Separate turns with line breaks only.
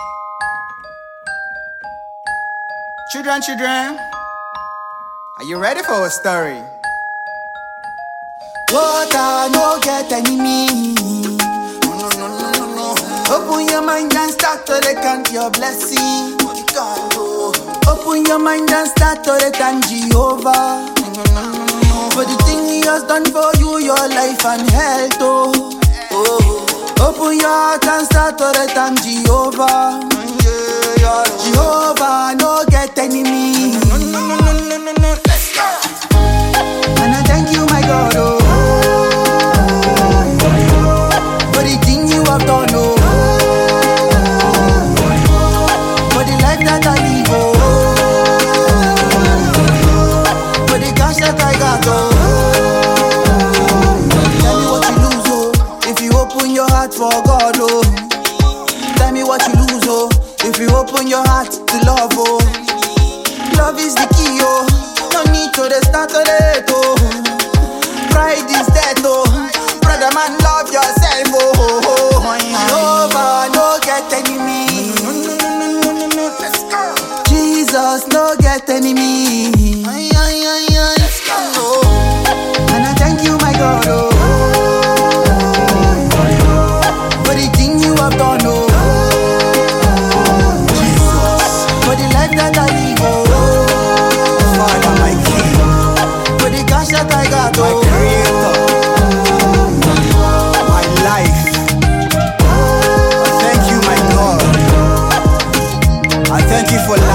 Children, are you ready for a story?
Water no get enemy. No. Open your mind and start to count your blessing. You can't go. Open your mind and start to thank Jehovah. For the thing he has done for you, your life and health. Open your heart and start to thank Jehovah. Jehovah no get enemy. Let's go. And I thank you, my God, for the thing you have done, for the life that I live, for the cash that I got, Tell me what you lose, if you open your heart for God, Tell me what you lose, if you open your heart to love, Love is the key, no need to start to it, Pride is dead, brother man, love yourself, Jehovah no get enemy. Let's go. Jesus no get enemy. Let's go. And I thank you, my God, for the thing you have done, Jesus, for the life that I live, Father, my King, for the cash that I got,
My creator, my life. I thank you, my God. I thank you for life.